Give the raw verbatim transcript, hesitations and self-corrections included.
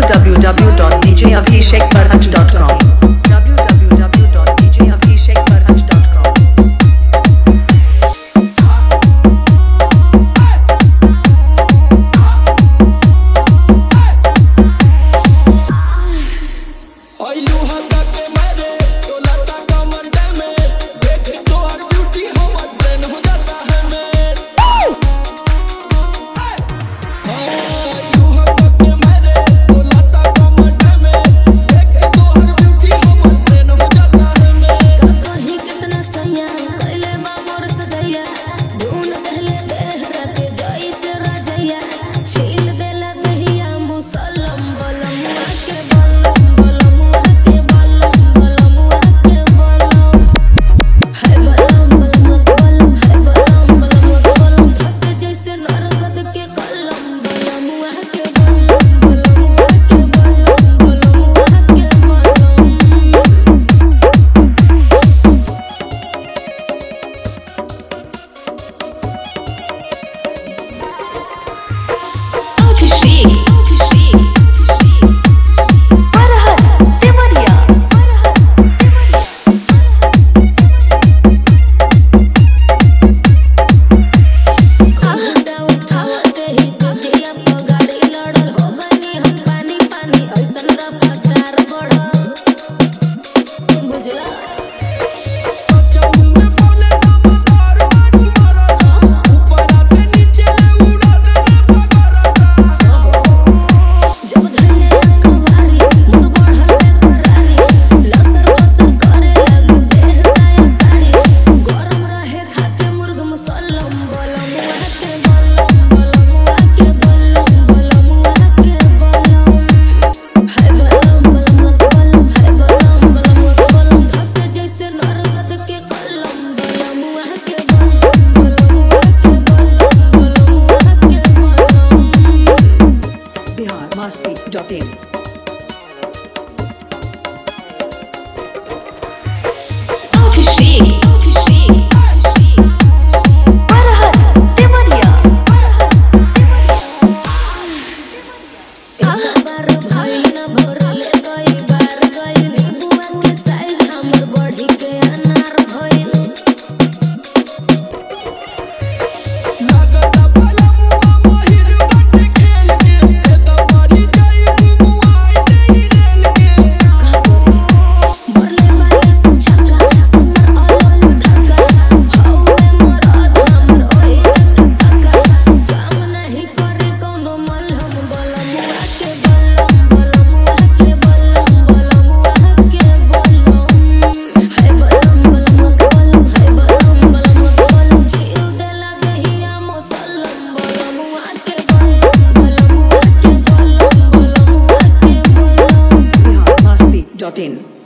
w w w dot d j abhishek parhach dot com w w w dot d j abhishek parhach dot com dot in Abhishek Abhishek Parhach Devaria एक बार भाई न भरले कई बार गइल बुआ के size हमर बढ़ी के अनार भइल लागत भला मुआ महिर बट खेल के ए त मरी जाई मुआई नहीं रेल के मरले माया सुछका सुनर अलग धक्का हौवे मरद हमर ओइ टका काम नहीं करे कोनो मलहम बलमुआ के बलम बलमुआ के बलम बलमुआ के बलम है बलम बलमुआ के बलम है बलम बलमुआ के बलम जीव देला दहिया मसलम बलमुआ के बलम बलमुआ के बलम बलमुआ के बलम masti dot in